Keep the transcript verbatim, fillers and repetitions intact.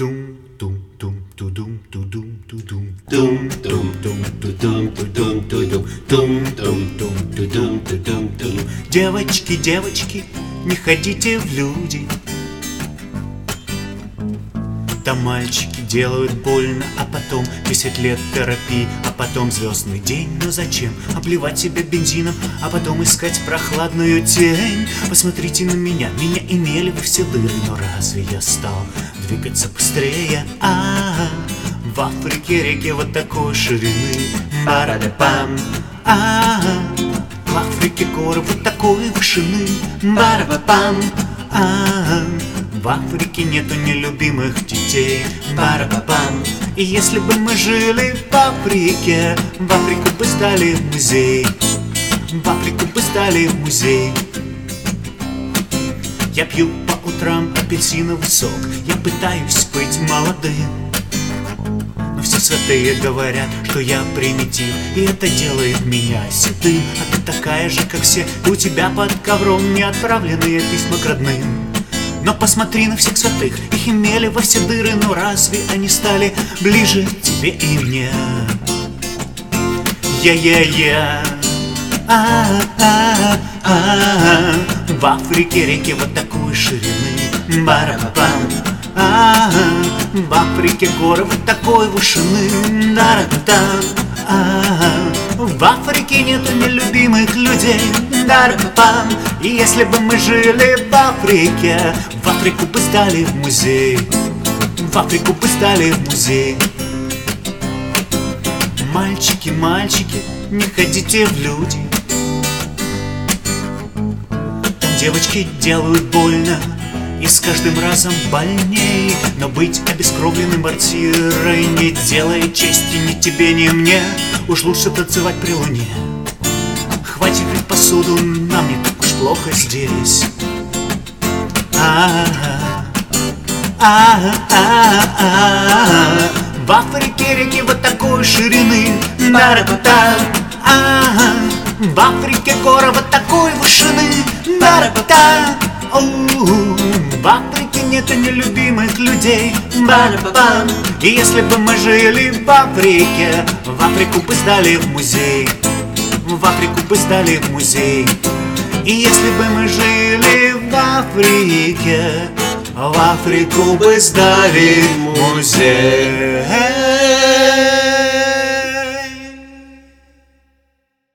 Девочки, девочки, не ходите в люди. Там мальчики делают больно, а потом десять лет терапии, а потом звездный день. Но зачем обливать себя бензином, а потом искать прохладную тень? Посмотрите на меня, меня имели вы все дыры, но разве я стал двигаться быстрее? А-а-а. В Африке реки вот такой ширины, бара-да-пам. А-а-а. В Африке горы вот такой вышины, бара-ба-пам. А-а-а. В Африке нету нелюбимых детей, бара-ба-пам. И если бы мы жили в Африке, в Африку бы сдали в музей, в Африку бы сдали в музей. Я пью по утрам апельсиновый сок, я пытаюсь быть молодым, но все святые говорят, что я примитив, и это делает меня седым. А ты такая же, как все, и у тебя под ковром не отправленные письма к родным. Но посмотри на всех святых, их имели во все дыры, но разве они стали ближе тебе и мне? Я-я-я, а-а-а-а. В Африке реки вот такой ширины, бара-ба-пам. А-а-а. В Африке горы вот такой вышины, да-да-да. А-а-а. В Африке нету нелюбимых людей, да-да-пам. И если бы мы жили в Африке, в Африку бы сдали в музей, в Африку бы сдали в музей. Мальчики, мальчики, не ходите в люди. Там девочки делают больно, и с каждым разом больней. Но быть обескровленным квартирой не делает чести ни тебе, ни мне. Уж лучше танцевать при луне. Хватит ведь посуду, нам не так уж плохо здесь. А-а-а, а-а-а-а. В Африке реки вот такой ширины, да-да-да. А-а-а. В Африке горы вот такой вышины, да-да-да. В Африке нету нелюбимых людей, ба-ба-бам. И если бы мы жили в Африке, в Африку бы сдали в музей, в Африку бы сдали в музей. И если бы мы жили в Африке, в Африку бы сдали в музей.